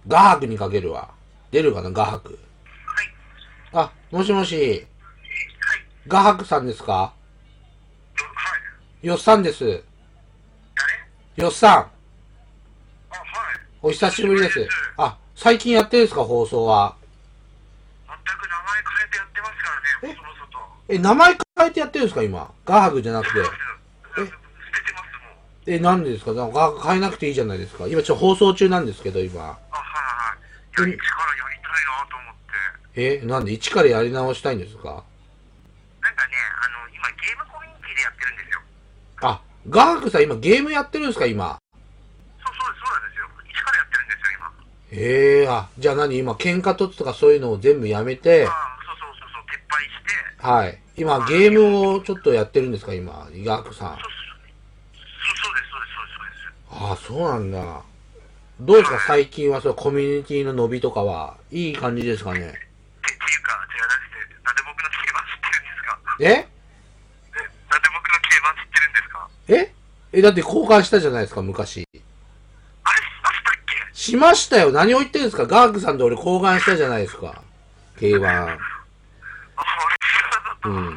画伯にかけるわ。出るかな、画伯。あ、もしもし。画伯さんですか？よっさんです。よっさん。お久しぶりです。あ、最近やってるんですか、放送は。 全く名前変えてやってますからね、細々と。 名前変えてやってるんですか、今。画伯じゃなくて。 捨ててます、もう。 なんでですか？なんか変えなくていいじゃないですか。今放送中なんですけど、今。 はい。いや、一からやりたいなと思って。 なんで一からやり直したいんですか？ なんかね、今ゲームコミュニティでやってるんですよ。 あ、画伯さん今ゲームやってるんですか、今。 そうなんですよ。一からやってるんですよ、今。 じゃあ今、喧嘩とかそういうのを全部やめて、 そう、撤廃して。 はい。今、ゲームをちょっとやってるんですか、今、画伯さん。 そうです。 ああ、そうなんだ。どうですか、最近はコミュニティの伸びとかは、いい感じですかね。 っていうか、じゃなくて、なんで僕の競馬知ってるんですか？ えなんで僕の競馬知ってるんですか？ だって交換したじゃないですか、昔。 あれ、しましたっけ？ しましたよ。何を言ってるんですか。ガークさんと俺交換したじゃないですか。競馬。 あ、俺知らなかった。びっくりした。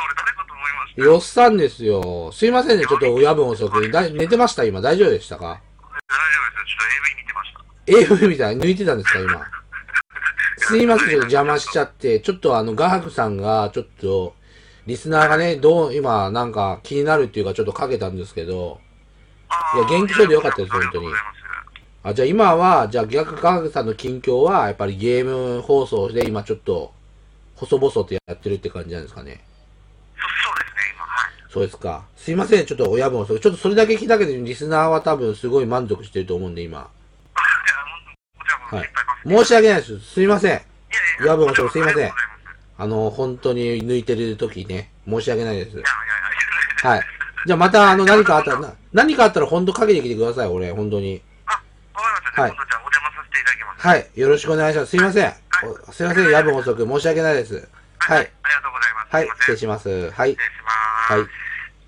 俺誰かと思いました。 よっさんですよ。すいませんね、ちょっと夜分遅く。寝てました今。大丈夫でしたか？ 大丈夫ですよ。ちょっと AV 見てました。 AV みたいに抜いてたんですか、今。すいません、ちょっと邪魔しちゃって。ちょっとガークさんが、ちょっと、リスナーがね、今、なんか気になるっていうかちょっとかけたんですけど、いや、元気そうでよかったです、本当に。じゃあ今は、じゃあ逆科学さんの近況は、やっぱりゲーム放送で今ちょっと、細々とやってるって感じなんですかね。 そうですね、今、はい。 そうですか。すいません、ちょっと親分遅く。ちょっとそれだけ聞いたけど、リスナーは多分すごい満足してると思うんで、今。はい。申し訳ないです。すいません。親分遅くすいません。本当に抜いてる時ね、申し訳ないです。はい。じゃあまた何かあったら本当かけてきてください、俺、本当に。 わかりました。はい。じゃあお邪魔させていただきます。 はい。よろしくお願いします。すいません。すいません、夜分遅く申し訳ないです。はい。 ありがとうございます。 はい、失礼します。はい。 失礼します。 はい。